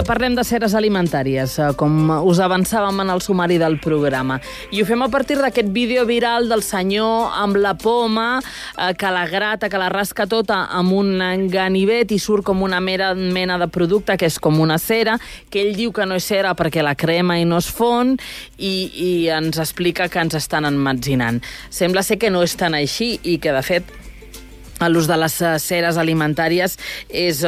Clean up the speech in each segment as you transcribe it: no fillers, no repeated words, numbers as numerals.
parlem de ceres alimentàries, com us avançàvem en el sumari del programa. I ho fem a partir d'aquest vídeo viral del senyor amb la poma, que la grata, que la rasca tota amb un ganivet i surt com una mena de producte, que és com una cera, que ell diu que no és cera perquè la crema i no es fon, i ens explica que ens estan emmetzinant. Sembla ser que no és tan així i que, de fet, l'ús de les ceres alimentàries és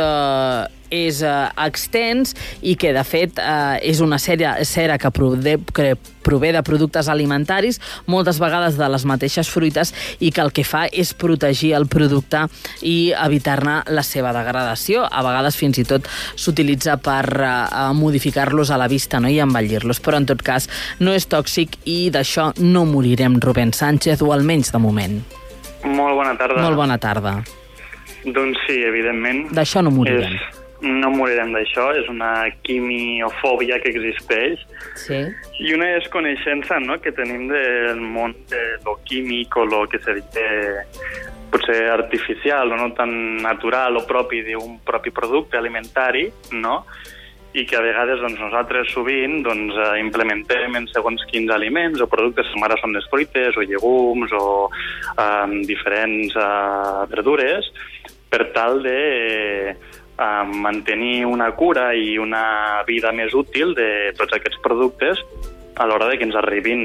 extens i que, de fet, és una cera que prové de productes alimentaris, moltes vegades de les mateixes fruites, i que el que fa és protegir el producte i evitar-ne la seva degradació. A vegades fins i tot s'utilitza per modificar-los a la vista, no? I embellir-los, però en tot cas no és tòxic i d'això no morirem, Rubén Sánchez, o almenys de moment. Molt bona tarda. Molt bona tarda. Doncs sí, evidentment. D'això no morirem. No morirem d'això, és una quimiofòbia que existeix. Sí. I una desconeixença, no?, que tenim del món de lo químic o lo que seria potser artificial o no tan natural o propi d'un propi producte alimentari, no?, i que a vegades nosaltres sovint implementem en segons quins aliments o productes, com ara són les fruites o llegums o diferents verdures, per tal de mantenir una cura i una vida més útil de tots aquests productes a l'hora de que ens arribin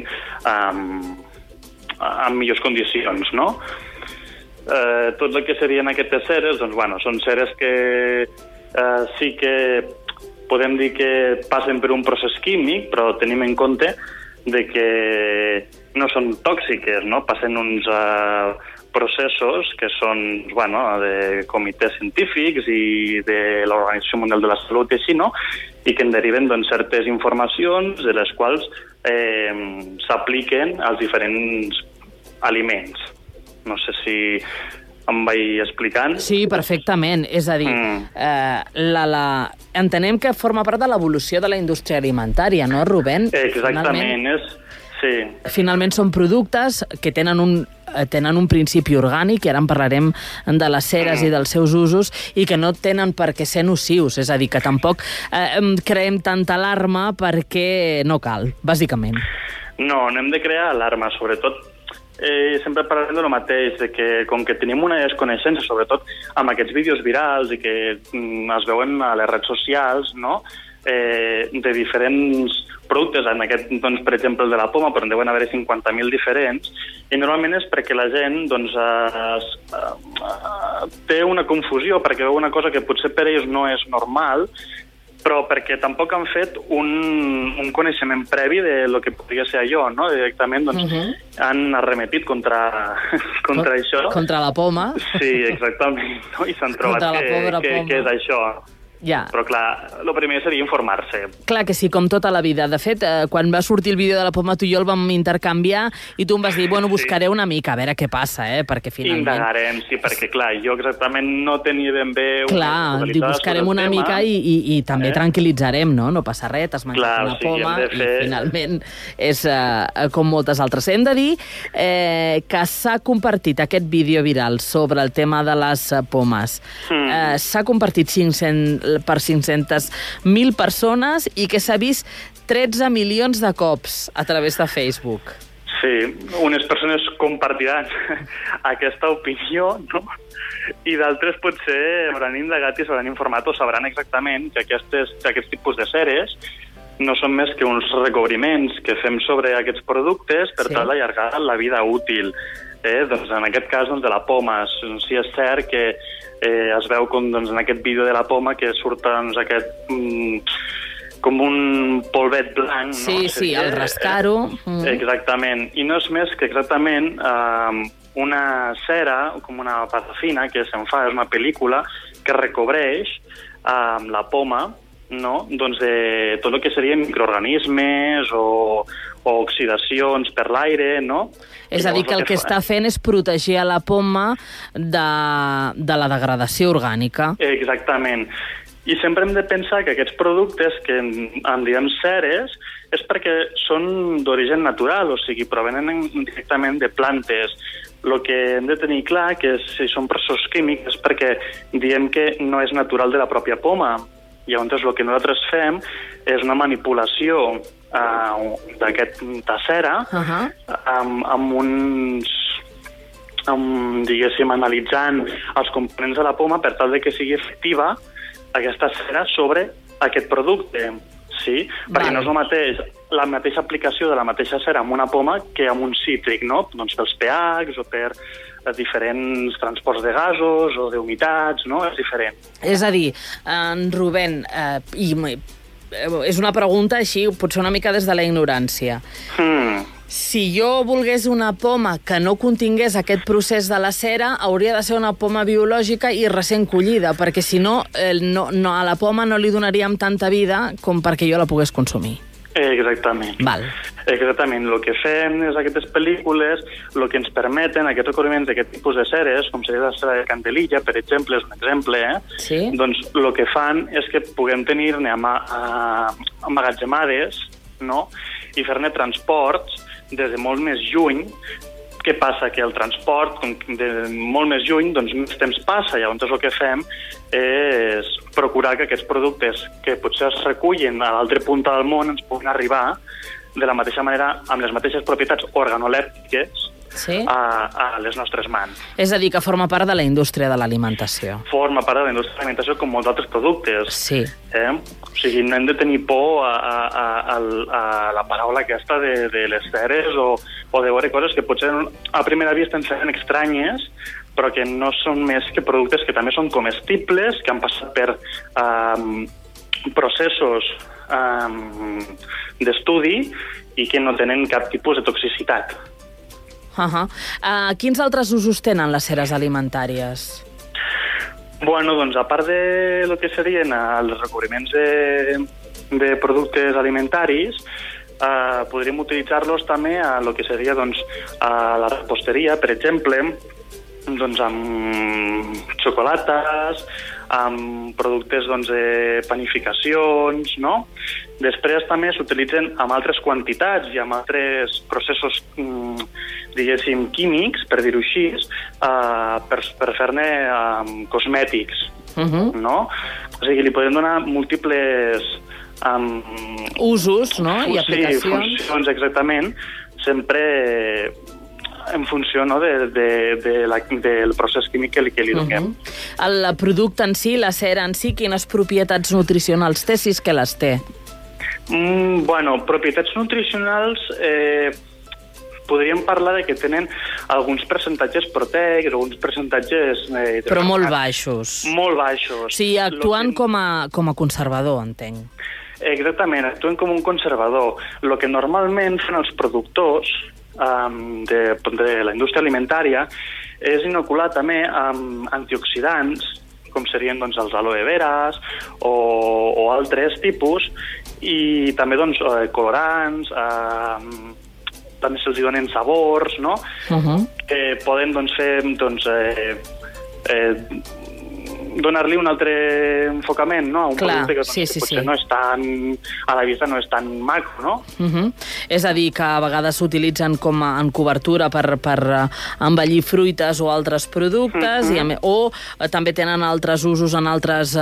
en millors condicions, no? Tot el que serien aquestes ceres, són ceres que sí que podem dir que passen per un procés químic, però tenim en compte de que no són tòxiques, no? Passen uns processos que són de comitès científics i de l'Organització Mundial de la Salut i així, no? I que en deriven certes informacions de les quals s'apliquen als diferents aliments. No sé si em vaig explicant. Sí, perfectament. És a dir, entenem que forma part de l'evolució de la indústria alimentària, no, Rubén? Exactament, sí. Finalment són productes que tenen un principi orgànic, i ara en parlarem de les ceres i dels seus usos, i que no tenen per què ser nocius, és a dir, que tampoc creem tanta alarma perquè no cal, bàsicament. No hem de crear alarma, sobretot sempre parlem del mateix, de que com que tenim una desconeixença, sobretot amb aquests vídeos virals i que es veuen a les redes socials, no?, de diferents productes, en aquest, per exemple, el de la poma, però en deuen haver 50.000 diferents, i normalment és perquè la gent té una confusió, perquè veu una cosa que potser per ells no és normal, però perquè tampoc han fet un coneixement previ de lo que podria ser allò, no? Directament han arremetit contra això. Contra la poma. Sí, exactament. No? I s'han trobat que és això. Ja. Però clar, el primer seria informar-se. Clar que sí, com tota la vida. De fet, quan va sortir el vídeo de la poma, tu i jo el vam intercanviar i tu em vas dir, buscaré una mica, a veure què passa, perquè finalment... Indagarem, sí, perquè clar, jo exactament no tenia ben bé... Clar, buscarem una mica i també tranquil·litzarem, no? No passa res, t'has menjat una poma i finalment és com moltes altres. Hem de dir que s'ha compartit aquest vídeo viral sobre el tema de les pomes. S'ha compartit per 500.000 persones i que s'ha vist 13 milions de cops a través de Facebook. Sí, unes persones compartiran aquesta opinió, no? I d'altres potser hauran indagat i s'hauran informat o sabran exactament que aquests tipus de ceres no són més que uns recobriments que fem sobre aquests productes per tal d'allargar la vida útil. Doncs en aquest cas de la poma. Sí, és cert que es veu com en aquest vídeo de la poma que surt aquest com un polvet blanc. Sí, al rascar-ho. Exactament. I no és més que exactament una cera, com una parafina que se'n fa, és una pel·lícula que recobreix la poma, no? Doncs de tot el que serien microorganismes o oxidacions per l'aire, no? És a dir, que el que està fent és protegir a la poma de la degradació orgànica. Exactament. I sempre hem de pensar que aquests productes que en diem ceres és perquè són d'origen natural, o sigui, provenen directament de plantes. El que hem de tenir clar que si són processos químics és perquè diem que no és natural de la pròpia poma. Llavors, el que nosaltres fem és una manipulació d'aquesta cera diguéssim, analitzant els components de la poma per tal de que sigui efectiva aquesta cera sobre aquest producte. Sí? Perquè no és la mateixa aplicació de la mateixa cera amb una poma que amb un cítric, no? Doncs pels pHs o per diferents transports de gasos o d'humitats, no? És diferent. És a dir, Rubén, és una pregunta així, potser una mica des de la ignorància. Si jo volgués una poma que no contingués aquest procés de la cera, hauria de ser una poma biològica i recent collida, perquè si no, a la poma no li donaríem tanta vida com perquè jo la pogués consumir. Exactament. Val. Exactament. El que fem és aquestes pel·lícules, el que ens permeten aquests recorriments d'aquest tipus de ceres, com seria la cera de Candelilla, per exemple, és un exemple, sí? Doncs el que fan és que puguem tenir-ne emmagatzemades, no? I fer-ne transports des de molt més lluny. Què passa? Que el transport de molt més lluny, doncs més temps passa. Llavors el que fem és procurar que aquests productes que potser es recullen a l'altra punta del món ens puguin arribar de la mateixa manera, amb les mateixes propietats organolèptiques, a les nostres mans. És a dir, que forma part de la indústria de l'alimentació. Forma part de la indústria de l'alimentació com molts altres productes. Sí. O sigui, no hem de tenir por a la paraula aquesta de les ceres o de veure coses que potser a primera vista ens semblen estranyes, però que no són més que productes que també són comestibles, que han passat per processos d'estudi i que no tenen cap tipus de toxicitat. Quins altres usos tenen les ceres alimentàries? Bueno, doncs a part de lo que serien els recobriments de productes alimentaris, podríem utilitzar-los també a lo que seria a la reposteria, per exemple, doncs amb xocolates, amb productes de panificacions, no? Després també s'utilitzen amb altres quantitats i amb altres processos, diguéssim, químics, per dir-ho així, per fer-ne cosmètics, no? O sigui, li podem donar múltiples usos, no? I aplicacions. Sí, funcions, exactament, sempre en funció del procés químic que li donem. El producte en si, la cera en si, quines propietats nutricionals té, si és que les té? Bueno, propietats nutricionals podríem parlar de que tenen alguns percentatges proteics, alguns percentatges... Però molt baixos. Molt baixos. O sigui, actuant com a conservador, entenc. Exactament, actuen com un conservador. El que normalment fan els productors de la indústria alimentària és inocular també amb antioxidants, com serien els aloe veras o altres tipus, i també colorants, també se'ls donen sabors, no? Que poden fer donar-li un altre enfocament, no? A un producte que potser no és tan... a la vista no és tan maco, no? És a dir, que a vegades s'utilitzen com en cobertura per embellir fruites o altres productes, o també tenen altres usos en altres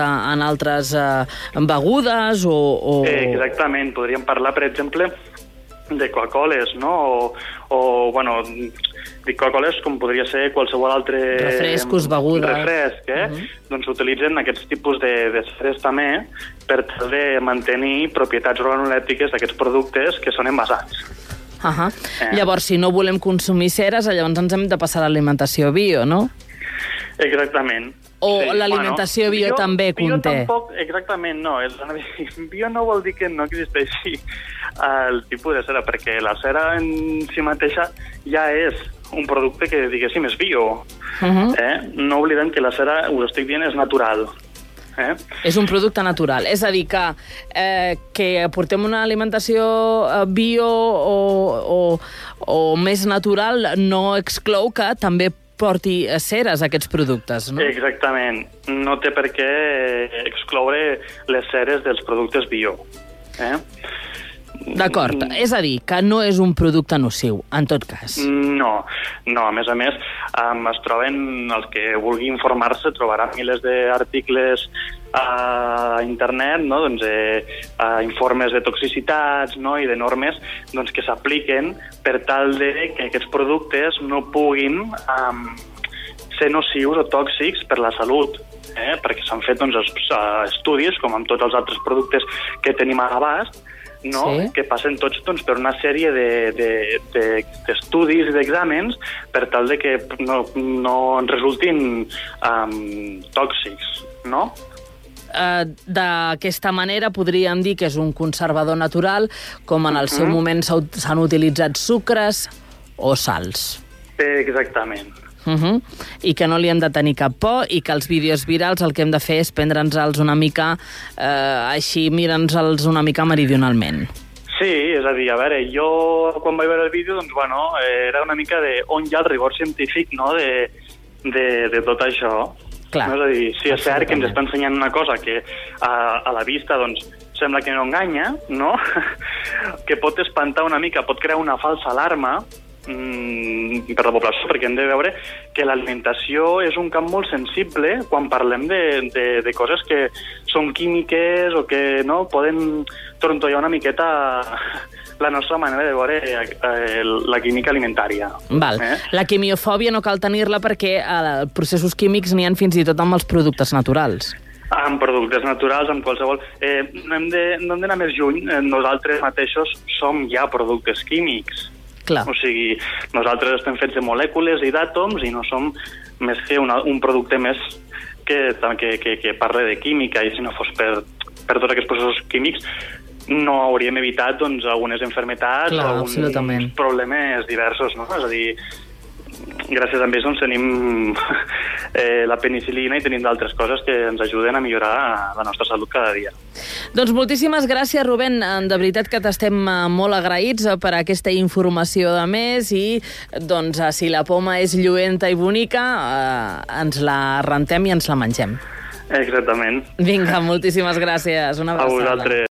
begudes o... Exactament, podríem parlar, per exemple, de Coca-Coles, no? O bueno, dic Coca-Coles com podria ser qualsevol altre... Refrescos, begudes... Refresc, Doncs s'utilitzen aquests tipus de ceres també per tal de mantenir propietats organolèptiques d'aquests productes que són envasats. Llavors, si no volem consumir ceres, llavors ens hem de passar a l'alimentació bio, no? Exactament. O l'alimentació bio també conté? Exactament, no. Bio no vol dir que no existeixi el tipus de cera, perquè la cera en si mateixa ja és un producte que, diguéssim, és bio. No oblidem que la cera, us estic dient, és natural. És un producte natural. És a dir, que portem una alimentació bio o més natural no exclou que també porti ceres a aquests productes, no? Exactament. No té per què excloure les ceres dels productes bio. D'acord, és a dir, que no és un producte nociu, en tot cas. No, a més, es troben, els que vulgui informar-se, trobarà milers d'articles a internet, no? Doncs, informes de toxicitats, no? I de normes doncs, que s'apliquen per tal de que aquests productes no puguin ser nocius o tòxics per la salut. Perquè s'han fet doncs, estudis, com amb tots els altres productes que tenim a l'abast, no? Sí. Que passen tots doncs, per una sèrie d'estudis i d'exàmens per tal de que no ens resultin tòxics, no? D'aquesta manera podríem dir que és un conservador natural, com en el seu moment s'han utilitzat sucres o sals. Exactament. I que no li hem de tenir cap por i que els vídeos virals el que hem de fer és prendre'ns-els una mica així, mira'ns-els una mica meridionalment. Sí, és a dir, a veure, jo quan vaig veure el vídeo, doncs, bueno, era una mica de on hi ha el rigor científic, no?, de tot això. Clar. No? És a dir, sí, és cert que ens està ensenyant una cosa que a la vista, doncs, sembla que no enganya, no?, que pot espantar una mica, pot crear una falsa alarma, per la població, perquè hem de veure que l'alimentació és un camp molt sensible quan parlem de coses que són químiques o que no poden trontollar una miqueta la nostra manera de veure la química alimentària. Val. La quimiofòbia no cal tenir-la perquè processos químics n'hi ha fins i tot amb els productes naturals. Amb productes naturals, amb qualsevol... No hem d'anar més lluny. Nosaltres mateixos som ja productes químics. Clar. O sigui, nosaltres estem fets de molècules i d'àtoms i no som més que un producte més que parla de química, i si no fos per tots aquests processos químics no hauríem evitat doncs, algunes malalties o alguns problemes diversos, no? És a dir, gràcies a ells doncs, tenim la penicil·lina i tenim d'altres coses que ens ajuden a millorar la nostra salut cada dia. Doncs moltíssimes gràcies, Rubén. De veritat que t'estem molt agraïts per aquesta informació de més i doncs, si la poma és lluenta i bonica, ens la rentem i ens la mengem. Exactament. Vinga, moltíssimes gràcies. Una abraçada. A vosaltres.